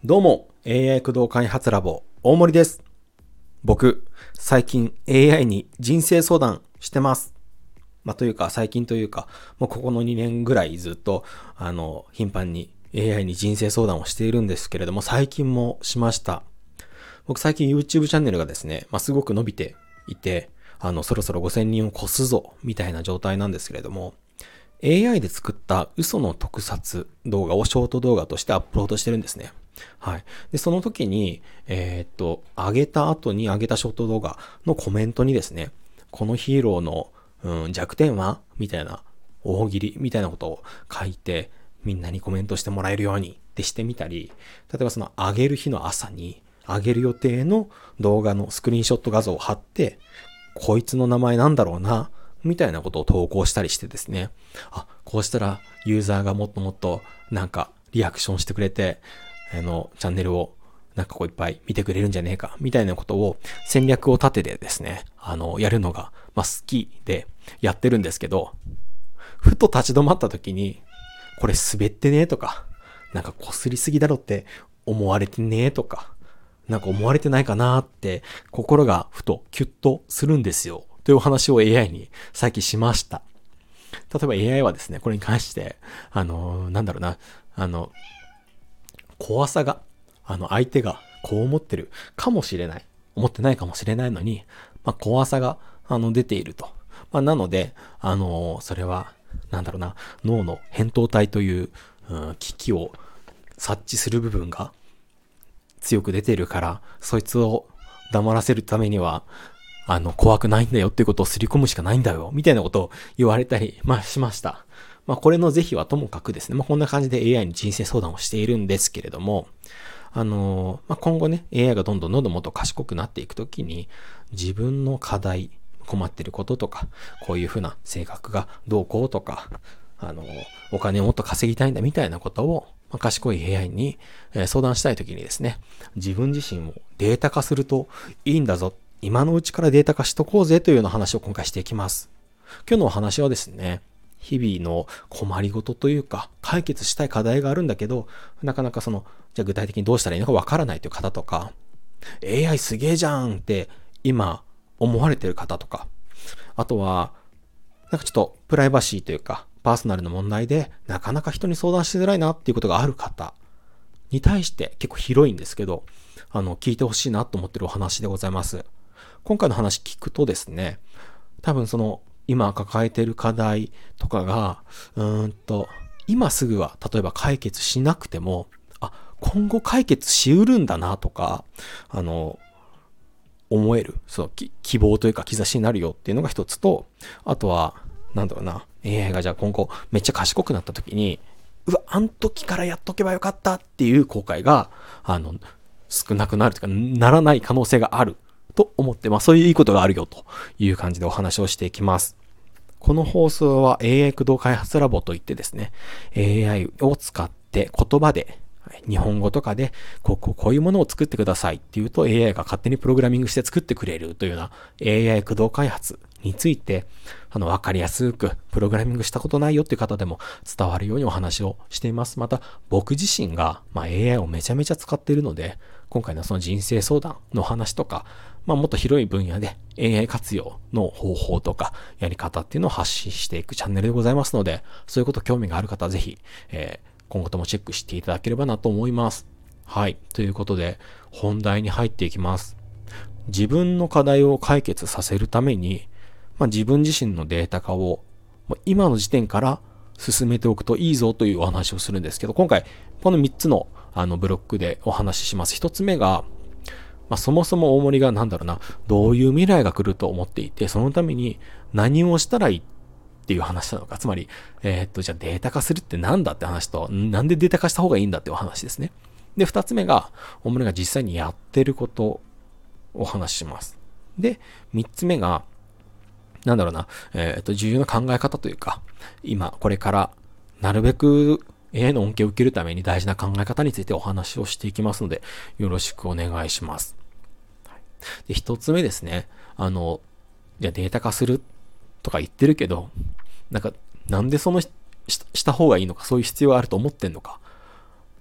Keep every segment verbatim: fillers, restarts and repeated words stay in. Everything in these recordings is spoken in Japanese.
どうも、エーアイ 駆動開発ラボ、大森です。僕、最近 エーアイ に人生相談してます。まあ、というか、最近というか、もうここのにねんぐらいずっと、あの、頻繁に エーアイ に人生相談をしているんですけれども、最近もしました。僕最近 YouTube チャンネルがですね、まあ、すごく伸びていて、あの、そろそろごせんにんを超すぞ、みたいな状態なんですけれども、エーアイ で作った嘘の特撮動画をショート動画としてアップロードしてるんですね。はい。で、その時に、えーっと、上げた後に上げたショート動画のコメントにですね、このヒーローの、うん、弱点はみたいな、大喜利みたいなことを書いて、みんなにコメントしてもらえるようにってしてみたり、例えばその上げる日の朝に、上げる予定の動画のスクリーンショット画像を貼って、こいつの名前なんだろうな、みたいなことを投稿したりしてですね。あ、こうしたらユーザーがもっともっとなんかリアクションしてくれて、あの、チャンネルをなんかこういっぱい見てくれるんじゃねえか、みたいなことを戦略を立ててですね、あの、やるのが、まあ、好きでやってるんですけど、ふと立ち止まった時に、これ滑ってねえとか、なんか擦りすぎだろって思われてねえとか、なんか思われてないかなって心がふとキュッとするんですよ。というお話を エーアイ に最近しました。例えば エーアイ はですね、これに関して、あの、なんだろうな、あの、怖さが、あの、相手がこう思ってるかもしれない。思ってないかもしれないのに、まあ、怖さが、あの、出ていると。まあ、なので、あの、それは、なんだろうな、脳の扁桃体という、うん、危機を察知する部分が強く出ているから、そいつを黙らせるためには、あの、怖くないんだよっていうことをすり込むしかないんだよ、みたいなことを言われたり、まあ、しました。まあ、これの是非はともかくですね、まあ、こんな感じで エーアイ に人生相談をしているんですけれども、あのー、まあ、今後ね、エーアイ がどんどんどんどんもっと賢くなっていくときに、自分の課題、困っていることとか、こういうふうな性格がどうこうとか、あのー、お金をもっと稼ぎたいんだみたいなことを、まあ、賢い エーアイ に相談したいときにですね、自分自身をデータ化するといいんだぞ、今のうちからデータ化しとこうぜというような話を今回していきます。今日のお話はですね、日々の困りごとというか、解決したい課題があるんだけど、なかなかその、じゃあ具体的にどうしたらいいのかわからないという方とか、エーアイ すげえじゃんって今思われてる方とか、あとは、なんかちょっとプライバシーというか、パーソナルの問題でなかなか人に相談しづらいなっていうことがある方に対して結構広いんですけど、あの、聞いてほしいなと思ってるお話でございます。今回の話聞くとですね、多分その今抱えている課題とかが、うーんと、今すぐは例えば解決しなくても、あ、今後解決しうるんだなとか、あの、思える、その希望というか兆しになるよっていうのが一つと、あとは、なんだろうな、エーアイ がじゃあ今後めっちゃ賢くなった時に、うわ、あん時からやっとけばよかったっていう後悔が、あの、少なくなるというか、ならない可能性があると思って、まあそういういいことがあるよという感じでお話をしていきます。この放送は エーアイ 駆動開発ラボといってですね、エーアイ を使って言葉で、日本語とかで、こうこうこういうものを作ってくださいっていうと エーアイ が勝手にプログラミングして作ってくれるというような エーアイ 駆動開発について、あの、わかりやすくプログラミングしたことないよっていう方でも伝わるようにお話をしています。また、僕自身が、まあ、エーアイ をめちゃめちゃ使っているので、今回のその人生相談の話とか、まあ、もっと広い分野で エーアイ 活用の方法とかやり方っていうのを発信していくチャンネルでございますので、そういうこと興味がある方はぜひ、えー、今後ともチェックしていただければなと思います。はい。ということで、本題に入っていきます。自分の課題を解決させるために、まあ、自分自身のデータ化を今の時点から進めておくといいぞというお話をするんですけど、今回このみっつのあのブロックでお話しします。ひとつめが、まあ、そもそも大森がなんだろうな、どういう未来が来ると思っていて、そのために何をしたらいいっていう話なのか。つまり、えー、っと、じゃあデータ化するってなんだって話と、なんでデータ化した方がいいんだってお話ですね。で、二つ目が、大森が実際にやってることをお話しします。で、三つ目が、なんだろうな、えー、っと、重要な考え方というか、今、これから、なるべく エーアイ の恩恵を受けるために大事な考え方についてお話をしていきますので、よろしくお願いします。で、一つ目ですね。あの、じゃあデータ化するとか言ってるけど、なんか、なんでそのしした方がいいのか、そういう必要があると思ってんのか、と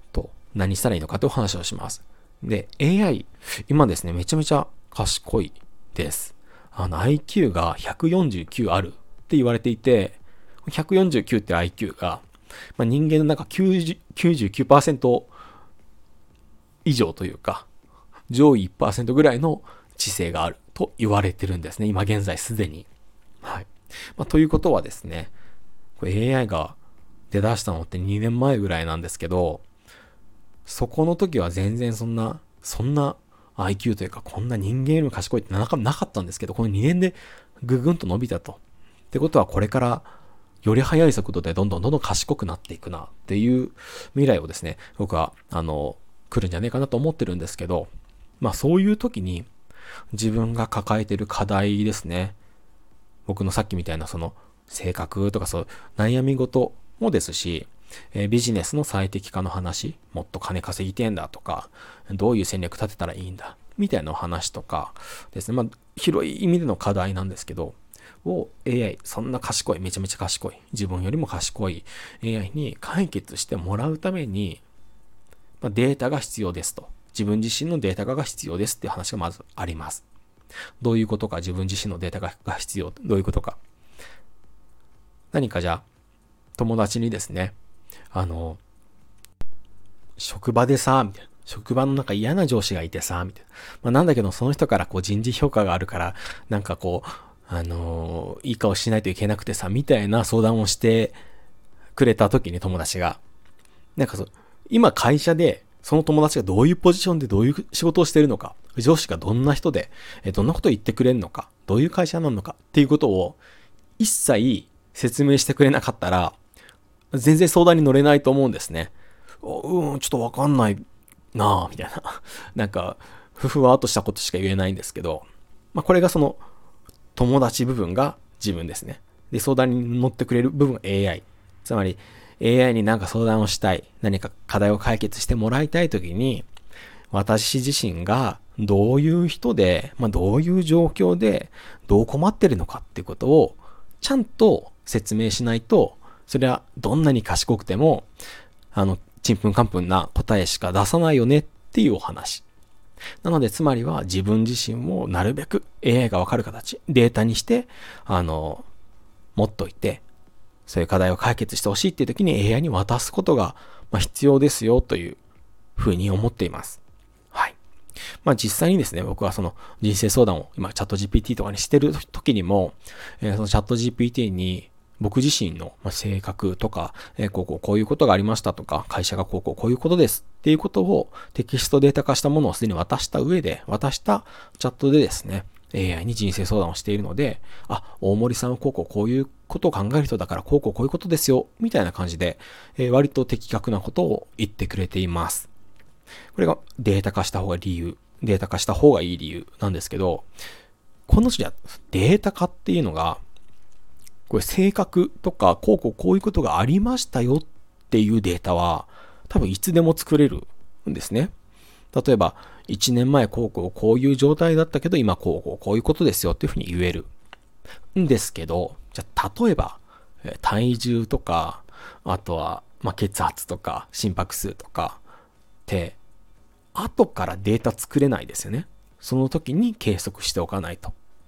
何したらいいのかという話をします。で、エーアイ、今ですね、めちゃめちゃ賢いです。あの、アイキュー がひゃくよんじゅうきゅうあるって言われていて、ひゃくよんじゅうきゅうって アイキュー が、まあ、人間の中きゅうじゅう、きゅうじゅうきゅうパーセント以上というか、上位いちパーセントぐらいの知性があると言われてるんですね。今現在すでに。はい。まあ、ということはですね、これ エーアイ が出だしたのってにねんまえぐらいなんですけど、そこの時は全然そんな、そんな アイキュー というか、こんな人間よりも賢いってなかなかったんですけど、このにねんでぐぐんと伸びたと。ってことはこれからより速い速度でどんどんどんどん賢くなっていくなっていう未来をですね、僕は、あの、来るんじゃねえかなと思ってるんですけど、まあそういう時に自分が抱えている課題ですね。僕のさっきみたいなその性格とかそう悩み事もですし、えー、ビジネスの最適化の話、もっと金稼ぎてんだとか、どういう戦略立てたらいいんだみたいなお話とかですね。まあ広い意味での課題なんですけど、を エーアイ、そんな賢い、めちゃめちゃ賢い、自分よりも賢い エーアイ に解決してもらうために、まあ、データが必要ですと。自分自身のデータが必要ですっていう話がまずあります。どういうことか、自分自身のデータが必要、どういうことか。何かじゃあ、友達にですね、あの、職場でさ、みたいな。職場のなんか嫌な上司がいてさ、みたいな。まあなんだけど、その人からこう人事評価があるから、なんかこう、あのー、いい顔しないといけなくてさ、みたいな相談をしてくれた時に友達が、なんかそう、今会社で、その友達がどういうポジションでどういう仕事をしているのか、上司がどんな人で、どんなことを言ってくれるのか、どういう会社なのかっていうことを一切説明してくれなかったら、全然相談に乗れないと思うんですね。うん、ちょっとわかんないなぁ、みたいな。なんか、ふふわーっとしたことしか言えないんですけど、まあこれがその友達部分が自分ですね。で、相談に乗ってくれる部分が エーアイ。つまり、エーアイ に何か相談をしたい、何か課題を解決してもらいたいときに、私自身がどういう人で、まあ、どういう状況で、どう困ってるのかっていうことを、ちゃんと説明しないと、それはどんなに賢くても、あの、ちんぷんかんぷんな答えしか出さないよねっていうお話。なので、つまりは自分自身をなるべく エーアイ がわかる形、データにして、あの、持っといて、そういう課題を解決してほしいっていう時に エーアイ に渡すことが必要ですよというふうに思っています。はい。まあ実際にですね、僕はその人生相談を今チャット ジーピーティー とかにしてる時にも、えー、そのチャット ジーピーティー に僕自身の性格とか、えー、こうこうこういうことがありましたとか、会社がこうこうこういうことですっていうことをテキストデータ化したものをすでに渡した上で、渡したチャットでですね、エーアイ に人生相談をしているので、あ、大森さんはこうこうこういうことを考える人だからこうこうこういうことですよ、みたいな感じで、えー、割と的確なことを言ってくれています。これがデータ化した方が理由、データ化した方がいい理由なんですけど、この人はデータ化っていうのが、これ性格とかこうこうこういうことがありましたよっていうデータは多分いつでも作れるんですね。例えば、いちねんまえこうこうこういう状態だったけど、今こうこうこういうことですよっていうふうに言えるんですけど、じゃあ例えば、体重とか、あとは、まあ、血圧とか、心拍数とかって、後からデータ作れないですよね。その時に計測しておかないと。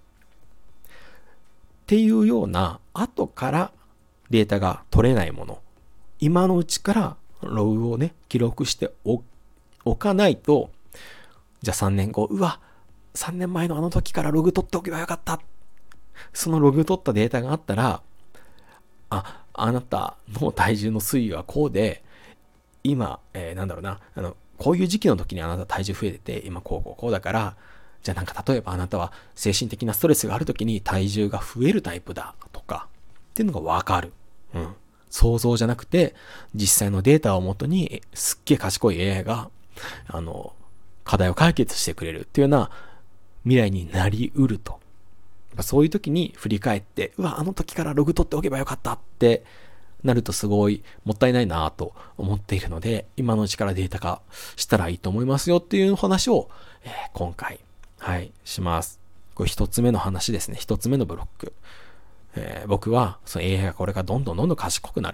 っていうような、後からデータが取れないもの。今のうちからログをね、記録してお置かないと、じゃあさんねんご、うわ、さんねんまえのあの時からログ取っておけばよかった。そのログ取ったデータがあったら、あ、あなたの体重の推移はこうで、今、えー、なんだろうな、あの、こういう時期の時にあなた体重増えてて、今こうこうこうだから、じゃあなんか例えばあなたは精神的なストレスがある時に体重が増えるタイプだとか、っていうのがわかる。うん。想像じゃなくて、実際のデータをもとに、すっげえ賢い エーアイ が、あの、課題を解決してくれるっていうような未来になりうると。そういう時に振り返って、うわ、あの時からログ取っておけばよかったってなるとすごいもったいないなと思っているので、今のうちからデータ化したらいいと思いますよっていう話を、えー、今回、はい、します。これ一つ目の話ですね。一つ目のブロック。えー、僕は、その エーアイ がこれがどんどんどんどん賢くなると。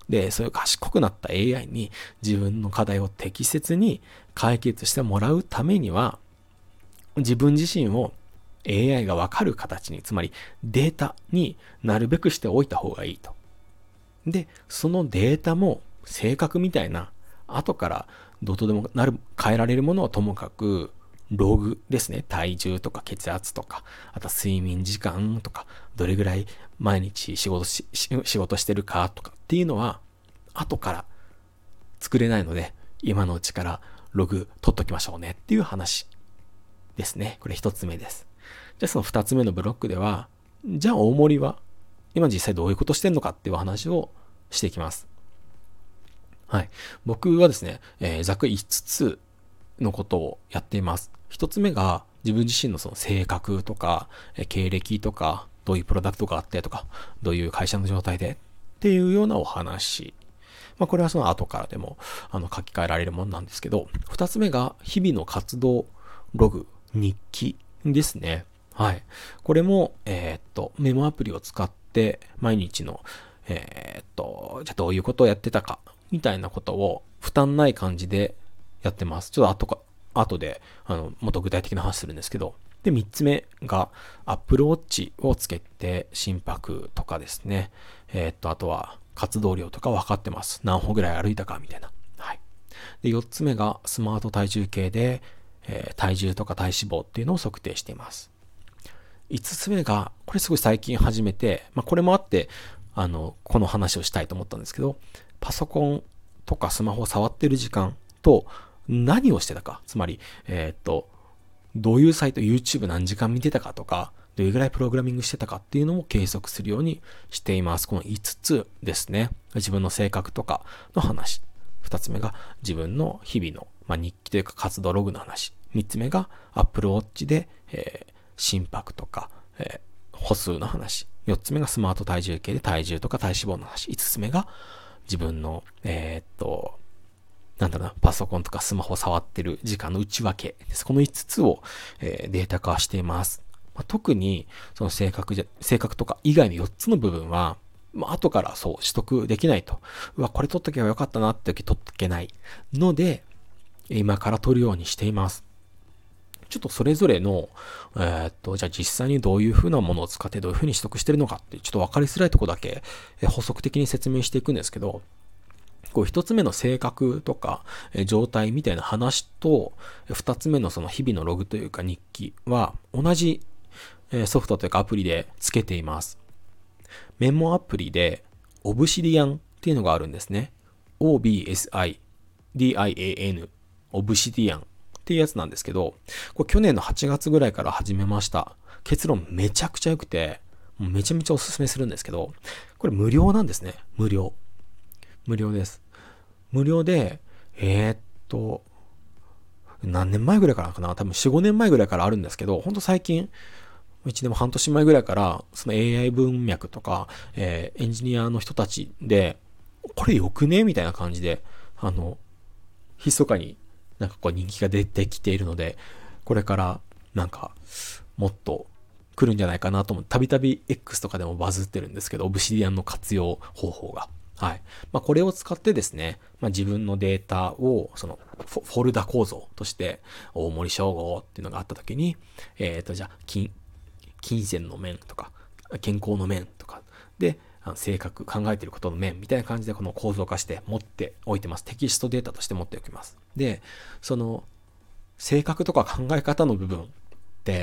で、そういう賢くなった エーアイ に自分の課題を適切に解決してもらうためには、自分自身を エーアイ がわかる形に、つまりデータになるべくしておいた方がいいと。で、そのデータも性格みたいな、後からどうとでもなる、変えられるものはともかく、ログですね。体重とか血圧とか、あと睡眠時間とか、どれぐらい毎日仕事し、仕事してるかとかっていうのは、後から作れないので、今のうちからログ取っときましょうねっていう話ですね。これ一つ目です。じゃあその二つ目のブロックでは、じゃあ大森は今実際どういうことしてんのかっていう話をしていきます。はい。僕はですね、えー、ざっくりいつつのことをやっています。一つ目が自分自身のその性格とか、えー、経歴とか、どういうプロダクトがあってとか、どういう会社の状態でっていうようなお話。まあこれはその後からでもあの書き換えられるものなんですけど、二つ目が日々の活動ログ、日記ですね。はい。これも、えー、っと、メモアプリを使って毎日の、えー、っと、じゃあどういうことをやってたかみたいなことを負担ない感じでやってます。ちょっと後か、後で、あの、もっと具体的な話するんですけど。で、三つ目が Apple Watch をつけて心拍とかですね。えー、っと、あとは活動量とか分かってます。何歩ぐらい歩いたかみたいな。はい。で、四つ目がスマート体重計で、えー、体重とか体脂肪っていうのを測定しています。五つ目が、これすごい最近始めて、まあこれもあって、あの、この話をしたいと思ったんですけど、パソコンとかスマホを触ってる時間と何をしてたか。つまり、えー、っと、どういうサイト、YouTube 何時間見てたかとか、どれぐらいプログラミングしてたかっていうのも計測するようにしています。この五つですね。自分の性格とかの話。二つ目が自分の日々の、まあ、日記というか活動ログの話。三つ目が Apple Watch で、えー、心拍とか、えー、歩数の話。四つ目がスマート体重計で体重とか体脂肪の話。五つ目が自分の、えー、っと、なんだろうな、パソコンとかスマホを触ってる時間の内訳です。この五つを、えー、データ化しています。まあ、特に、その性格じゃ、性格とか以外の四つの部分は、まあ、後からそう取得できないと。うわ、これ取っとけばよかったなって時取っとけないので、今から取るようにしています。ちょっとそれぞれの、えー、っと、じゃあ実際にどういう風なものを使ってどういう風に取得してるのかって、ちょっと分かりづらいところだけ、えー、補足的に説明していくんですけど、こう一つ目の性格とか、えー、状態みたいな話と、二つ目のその日々のログというか日記は同じ、えー、ソフトというかアプリでつけています。メモアプリで Obsidian っていうのがあるんですね。オービーエスアイディーアイエーエヌ Obsidianっていうやつなんですけど、これ去年のはちがつぐらいから始めました。結論めちゃくちゃ良くて、もうめちゃめちゃおすすめするんですけど、これ無料なんですね。無料。無料です。無料で、えー、っと、何年前ぐらいからかな多分よん、ごねんまえぐらいからあるんですけど、ほんと最近、いちねんも半年前ぐらいから、その エーアイ 文脈とか、えー、エンジニアの人たちで、これよくねみたいな感じで、あの、密かになんかこう人気が出てきているので、これからなんかもっと来るんじゃないかなと思う。たびたび X とかでもバズってるんですけど、オブシディアンの活用方法が。はい。まあこれを使ってですね、まあ自分のデータをそのフォルダ構造として大森称号っていうのがあったときに、えっとじゃあ金、金銭の面とか健康の面とかで、性格、考えていることの面みたいな感じでこの構造化して持っておいてます。テキストデータとして持っておきます。で、その性格とか考え方の部分って、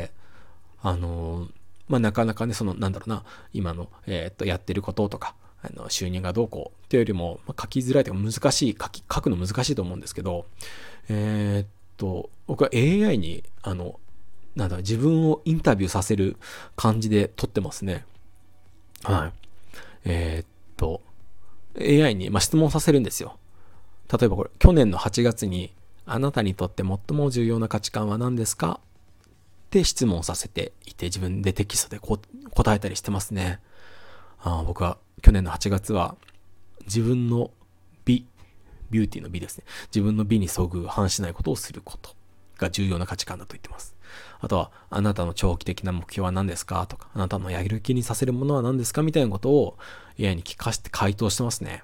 あの、まあ、なかなかね、そのなんだろうな、今の、えー、っと、やってることとか、あの収入がどうこうっていうよりも、まあ、書きづらいというか難しい、書き、書くの難しいと思うんですけど、えー、っと、僕は エーアイ に、あの、なんだろう、自分をインタビューさせる感じで撮ってますね。はい。えー、っと、エーアイ に、まあ、質問させるんですよ。例えばこれ、去年のはちがつに、あなたにとって最も重要な価値観は何ですかって質問させていて、自分でテキストでこう答えたりしてますね。あ僕は去年のはちがつは、自分の美、ビューティーの美ですね。自分の美にそぐ反しないことをすることが重要な価値観だと言ってます。あとは、あなたの長期的な目標は何ですかとか、あなたのやる気にさせるものは何ですかみたいなことを エーアイ に聞かせて回答してますね。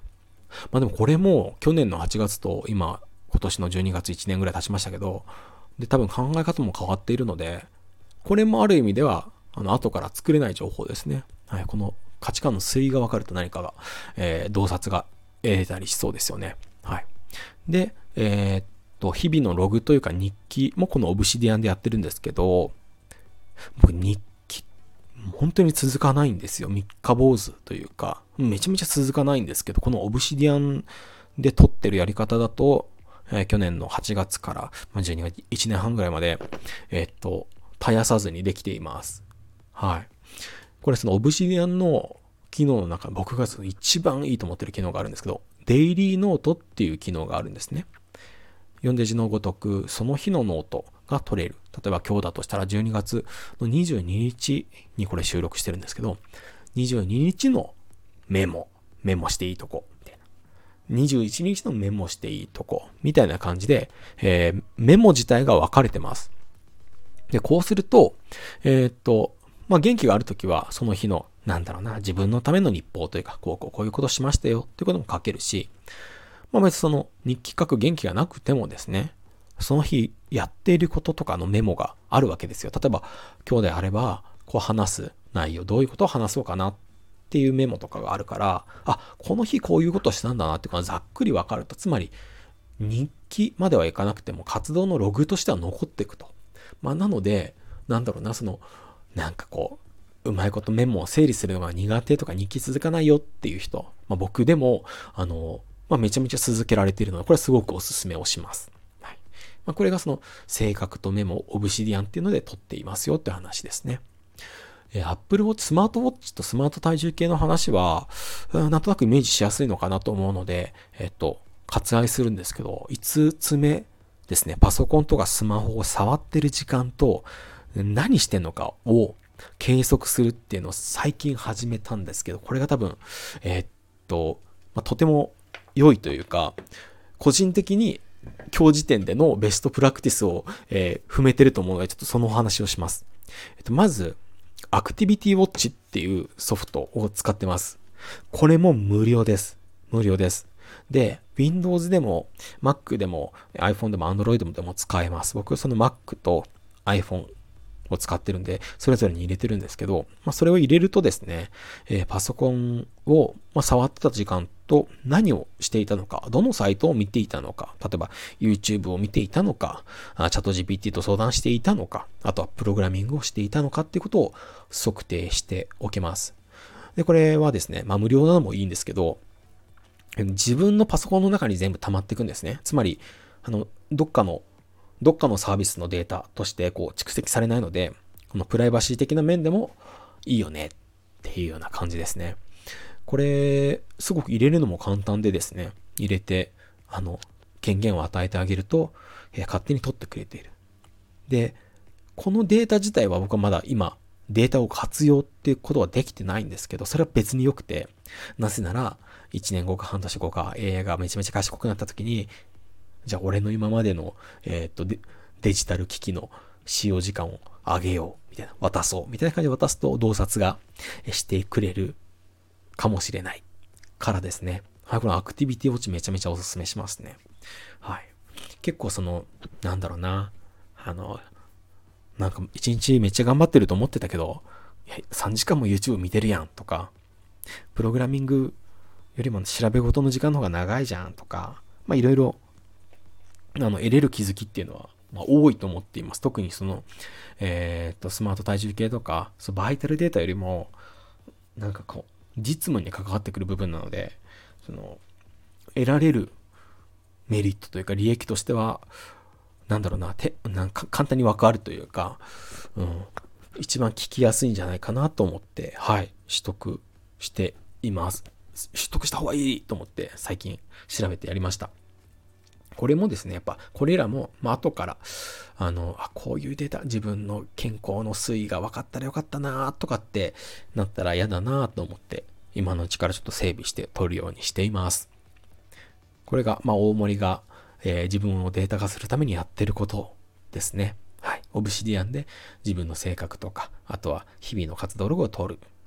まあでもこれも去年のはちがつと今、今年のじゅうにがついちねんぐらい経ちましたけど、で、多分考え方も変わっているので、これもある意味では、あの、後から作れない情報ですね。はい、この価値観の推移が分かると何かが、えー、洞察が得れたりしそうですよね。はい。で、えー、っと、日々のログというか日記もこのオブシディアンでやってるんですけど、僕日記、本当に続かないんですよ。三日坊主というか、めちゃめちゃ続かないんですけど、このオブシディアンで撮ってるやり方だと、えー、去年のはちがつから、まあ、じゅうにがついちねんはんぐらいまで、えー、っと、絶やさずにできています。はい。これそのオブシディアンの機能の中、僕が一番いいと思ってる機能があるんですけど、デイリーノートっていう機能があるんですね。読んで字のごとく、その日のノートが取れる。例えば今日だとしたらじゅうにがつのにじゅうににちにこれ収録してるんですけど、にじゅうににちのメモ、メモしていいとこ、みたいな。にじゅういちにちのメモしていいとこ、みたいな感じで、えー、メモ自体が分かれてます。で、こうすると、えー、っと、まあ、元気があるときは、その日の、なんだろうな、自分のための日報というか、こうこうこういうことしましたよ、ということも書けるし、まあ別にその日記書く元気がなくてもですね、その日やっていることとかのメモがあるわけですよ。例えば、今日であれば、こう話す内容、どういうことを話そうかなっていうメモとかがあるから、あ、この日こういうことしたんだなっていうのがざっくりわかると、つまり、日記まではいかなくても活動のログとしては残っていくと。まあなので、なんだろうな、その、なんかこう、うまいことメモを整理するのが苦手とか日記続かないよっていう人、まあ僕でも、あの、まあめちゃめちゃ続けられているので、これはすごくおすすめをします。はい。まあこれがその、性格とメモ、オブシディアンっていうので取っていますよって話ですね。えー、Apple Watch、スマートウォッチとスマート体重計の話は、うん、なんとなくイメージしやすいのかなと思うので、えっと、割愛するんですけど、いつつめですね、パソコンとかスマホを触ってる時間と、何してんのかを計測するっていうのを最近始めたんですけど、これが多分、えー、っと、まあ、とても良いというか、個人的に今日時点でのベストプラクティスを、えー、踏めてると思うので、ちょっとそのお話をします。えっと、まず、アクティビティウォッチっていうソフトを使ってます。これも無料です。無料です。で、Windows でも Mac でも iPhone でも Android でも使えます。僕はその Mac と iPhoneを使ってるんで、それぞれに入れてるんですけど、まあ、それを入れるとですね、えー、パソコンを、まあ、触ってた時間と何をしていたのか、どのサイトを見ていたのか、例えば YouTube を見ていたのか、チャット ジーピーティー と相談していたのか、あとはプログラミングをしていたのかっていうことを測定しておけます。で、これはですね、まあ無料なのもいいんですけど、自分のパソコンの中に全部溜まっていくんですね。つまり、あの、どっかのどっかのサービスのデータとしてこう蓄積されないので、このプライバシー的な面でもいいよねっていうような感じですね。これ、すごく入れるのも簡単でですね、入れて、あの、権限を与えてあげると、えー、勝手に取ってくれている。で、このデータ自体は僕はまだ今、データを活用っていうことはできてないんですけど、それは別に良くて、なぜなら、いちねんごか半年後か エーアイ がめちゃめちゃ賢くなった時に、じゃあ俺の今までの、えー、っとデ、デジタル機器の使用時間を上げよう、みたいな、渡そう、みたいな感じで渡すと洞察がしてくれるかもしれないからですね。はい、このアクティビティウォッチめちゃめちゃおすすめしますね。はい。結構その、なんだろうな、あの、なんか一日めっちゃ頑張ってると思ってたけど、いやさんじかんも YouTube 見てるやんとか、プログラミングよりも調べ事の時間の方が長いじゃんとか、まあいろいろあの、得れる気づきっていうのは、まあ、多いと思っています。特にその、えっと、スマート体重計とか、そのバイタルデータよりも、なんかこう、実務に関わってくる部分なので、その、得られるメリットというか利益としては、なんだろうな、てなんか簡単にわかるというか、うん、一番聞きやすいんじゃないかなと思って、はい、取得しています。取得した方がいいと思って、最近調べてやりました。これもですね、やっぱ、これらも、まあ、後から、あの、あ、こういうデータ、自分の健康の推移が分かったらよかったなとかってなったら嫌だなと思って、今のうちからちょっと整備して取るようにしています。これが、まあ、大森が、えー、自分をデータ化するためにやってることですね。はい。オブシディアンで自分の性格とか、あとは日々の活動ログを取る。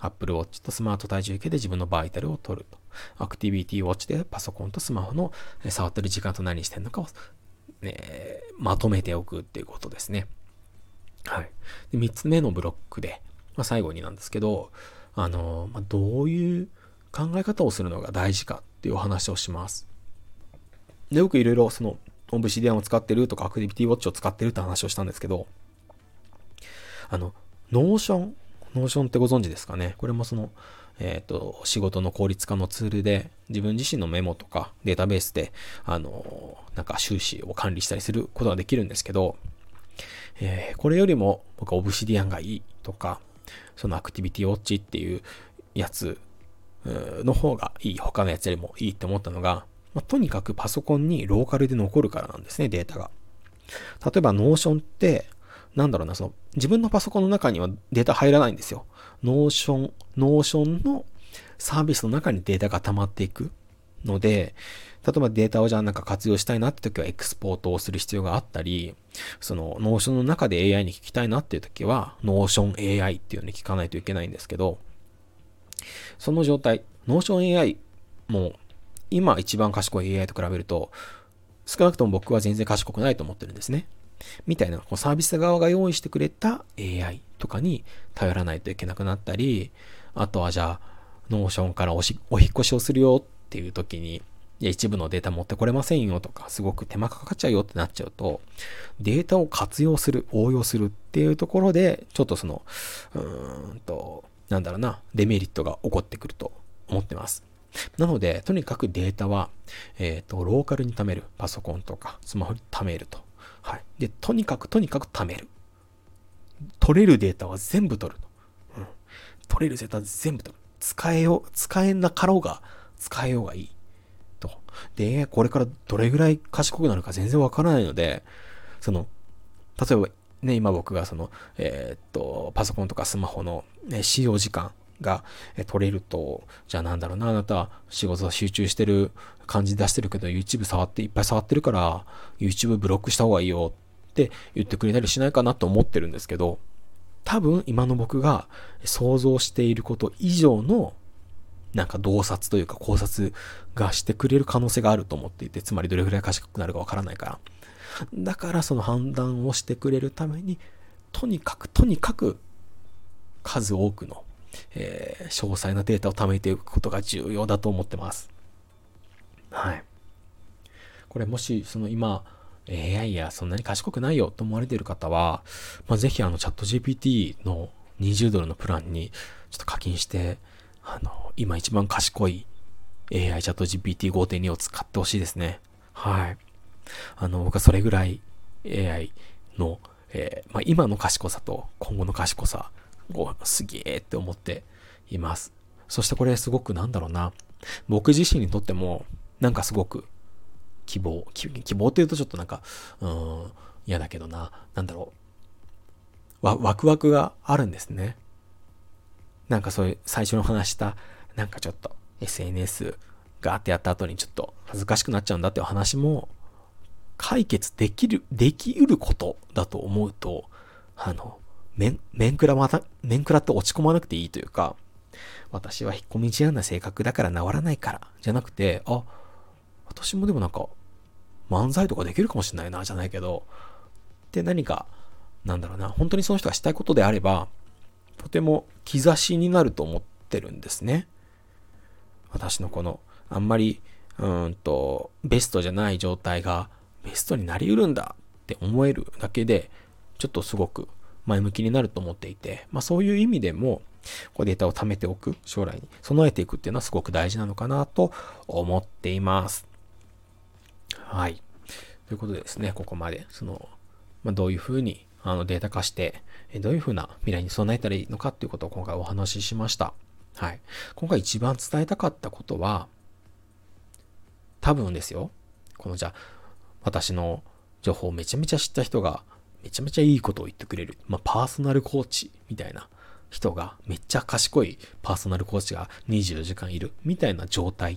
Apple Watch とスマート体重計で自分のバイタルを取ると。アクティビティウォッチでパソコンとスマホの触ってる時間と何してるのかを、ね、まとめておくっていうことですね。はい。で、三つ目のブロックで、まあ、最後になんですけど、あの、まあ、どういう考え方をするのが大事かっていうお話をします。で、よくいろいろその、オブシディアンを使ってるとか、アクティビティウォッチを使ってるって話をしたんですけど、あの、ノーション、ノーションってご存知ですかね。これもその、えっと、仕事の効率化のツールで、自分自身のメモとかデータベースで、あの、なんか収支を管理したりすることができるんですけど、えー、これよりも僕はオブシディアンがいいとか、そのアクティビティウォッチっていうやつの方がいい、他のやつよりもいいって思ったのが、まあ、とにかくパソコンにローカルで残るからなんですね、データが。例えばノーションって、なんだろうな、その自分のパソコンの中にはデータ入らないんですよ。ノーション、ノーションのサービスの中にデータが溜まっていくので、例えばデータをじゃあなんか活用したいなって時はエクスポートをする必要があったり、そのノーションの中で エーアイ に聞きたいなっていう時は、ノーション エーアイ っていうのに聞かないといけないんですけど、その状態、ノーション エーアイ も今一番賢い エーアイ と比べると、少なくとも僕は全然賢くないと思ってるんですね。みたいな、こうサービス側が用意してくれた エーアイ とかに頼らないといけなくなったり、あとはじゃあ、ノーションからおしお引っ越しをするよっていう時に、いや一部のデータ持ってこれませんよとか、すごく手間かかっちゃうよってなっちゃうと、データを活用する、応用するっていうところで、ちょっとその、うーんと、なんだろうな、デメリットが起こってくると思ってます。なので、とにかくデータは、えっと、ローカルに貯める。パソコンとかスマホに貯めると。はい。で、とにかくとにかく貯める。取れるデータは全部取ると。うん。取れるデータは全部取る。使えよう、使えなかろうが、使えようがいい。と。で、これからどれぐらい賢くなるか全然わからないので、その、例えばね、今僕がその、えー、っと、パソコンとかスマホの、ね、使用時間が取れると、じゃあなんだろうな、あなた仕事集中してる感じ出してるけど YouTube 触って、いっぱい触ってるから YouTube ブロックした方がいいよって言ってくれたりしないかなと思ってるんですけど、多分今の僕が想像していること以上のなんか洞察というか考察がしてくれる可能性があると思っていて、つまりどれぐらい賢くなるかわからないから。だからその判断をしてくれるために、とにかくとにかく数多くの、えー、詳細なデータを貯めていくことが重要だと思ってます。はい。これもしその今、エーアイ やそんなに賢くないよと思われている方は、まあ、ぜひあのチャット ジーピーティー のにじゅうドルのプランにちょっと課金して、あの、今一番賢い エーアイ チャット ジーピーティーごてんに を使ってほしいですね。はい。あの、僕はそれぐらい エーアイ の、えーまあ、今の賢さと今後の賢さをすげーって思っています。そしてこれすごくなんだろうな。僕自身にとってもなんかすごく希望、希望って言うとちょっとなんか、うーん、嫌だけどな。なんだろう。わ、ワクワクがあるんですね。なんかそういう最初の話した、なんかちょっと エスエヌエス ガーってやった後にちょっと恥ずかしくなっちゃうんだっていう話も、解決できる、できうることだと思うと、あの、面、面食らまた、面食らって落ち込まなくていいというか、私は引っ込み思案な性格だから治らないから、じゃなくて、あ、私もでもなんか、漫才とかできるかもしれないな、じゃないけど、で何か、なんだろうな、本当にその人がしたいことであれば、とても兆しになると思ってるんですね。私のこの、あんまり、うーんと、ベストじゃない状態が、ベストになりうるんだって思えるだけで、ちょっとすごく前向きになると思っていて、まあそういう意味でも、こうデータを貯めておく、将来に備えていくっていうのはすごく大事なのかなと思っています。はい。ということでですね、ここまで、その、まあ、どういうふうにあのデータ化して、どういうふうな未来に備えたらいいのかっていうことを今回お話ししました。はい。今回一番伝えたかったことは、多分ですよ、このじゃあ、私の情報をめちゃめちゃ知った人が、めちゃめちゃいいことを言ってくれる。まあ、パーソナルコーチみたいな人が、めっちゃ賢いパーソナルコーチがにじゅうよじかんいるみたいな状態って、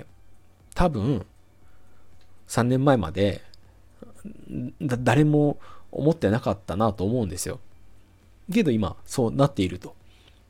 多分、さんねんまえまで、だ誰も思ってなかったなと思うんですよ。けど今、そうなっていると。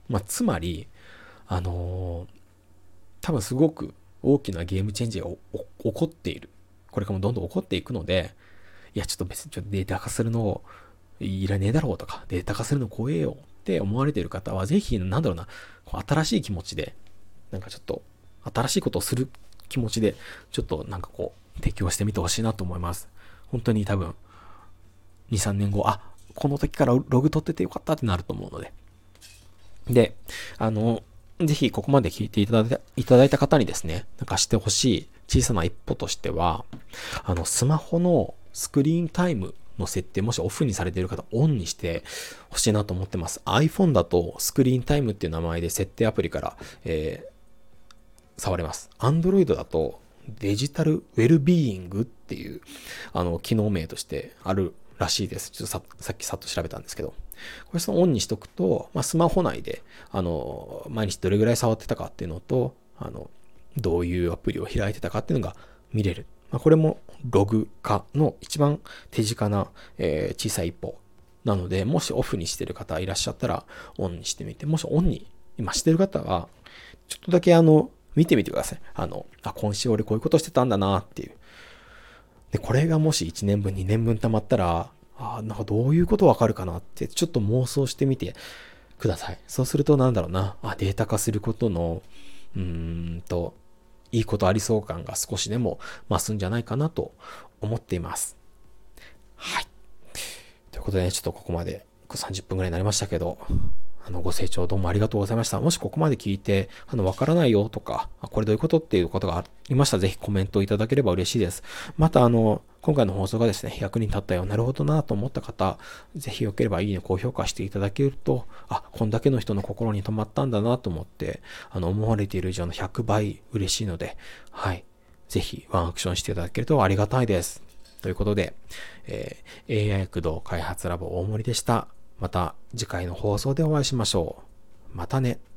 まあ、つまり、あのー多分すごく大きなゲームチェンジが起こっている。これからもどんどん起こっていくので、いや、ちょっと別にちょっとデータ化するのいらねえだろうとか、データ化するの怖えよって思われている方は、ぜひ、なんだろうな、こう新しい気持ちで、なんかちょっと、新しいことをする気持ちで、ちょっとなんかこう、適応してみてほしいなと思います。本当に多分、に、さんねんご、あ、この時からログ取っててよかったってなると思うので。で、あの、ぜひここまで聞いていただいた、いただいた方にですね、なんかしてほしい小さな一歩としては、あの、スマホのスクリーンタイムの設定、もしオフにされている方、オンにしてほしいなと思ってます。iPhone だとスクリーンタイムっていう名前で設定アプリから、えー、触れます。Android だとデジタルウェルビーイングっていう、あの、機能名としてあるらしいです。ちょっと さ, さっきさっと調べたんですけど。これそのオンにしとくと、まあ、スマホ内で、あの、毎日どれぐらい触ってたかっていうのと、あの、どういうアプリを開いてたかっていうのが見れる。まあ、これもログ化の一番手近な、えー、小さい一歩なので、もしオフにしてる方いらっしゃったらオンにしてみて、もしオンに今してる方は、ちょっとだけあの、見てみてください。あの、あ、今週俺こういうことしてたんだなっていう。で、これがもしいちねんぶん、にねんぶん溜まったら、あ、なんかどういうことわかるかなってちょっと妄想してみてください。そうするとなんだろうな、あ、データ化することの、うーんと、いいことありそう感が少しでも増すんじゃないかなと思っています。はい。ということでね、ちょっとここまでさんじゅっぷんぐらいになりましたけど、あの、ご清聴どうもありがとうございました。もしここまで聞いて、あの、わからないよとか、これどういうことっていうことがありましたら、ぜひコメントいただければ嬉しいです。また、あの、今回の放送がですね、役に立ったよ、なるほどなと思った方、ぜひよければいいね、高評価していただけると、あ、こんだけの人の心に留まったんだなと思って、あの、思われている以上のひゃくばい嬉しいので、はい。ぜひ、ワンアクションしていただけるとありがたいです。ということで、えー、エーアイ 駆動開発ラボ大森でした。また次回の放送でお会いしましょう。またね。